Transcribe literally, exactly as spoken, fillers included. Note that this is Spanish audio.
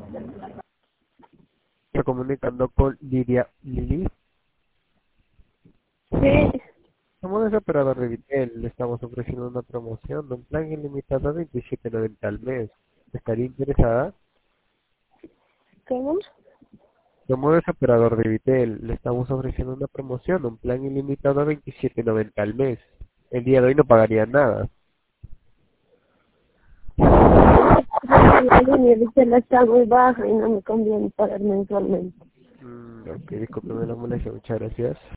Estoy comunicando con Lidia Lili. Sí, Somos ese operador de Vitel. Le estamos ofreciendo una promoción de un plan ilimitado a veintisiete noventa al mes. ¿Estaría interesada? ¿cómo? Somos ese operador de Vitel. Le estamos ofreciendo una promoción, un plan ilimitado a veintisiete noventa al mes. El día de hoy no pagaría nada. La línea de tela está muy baja y no me conviene pagar mensualmente. Mm, ok, discúlpeme la molestia. Muchas gracias.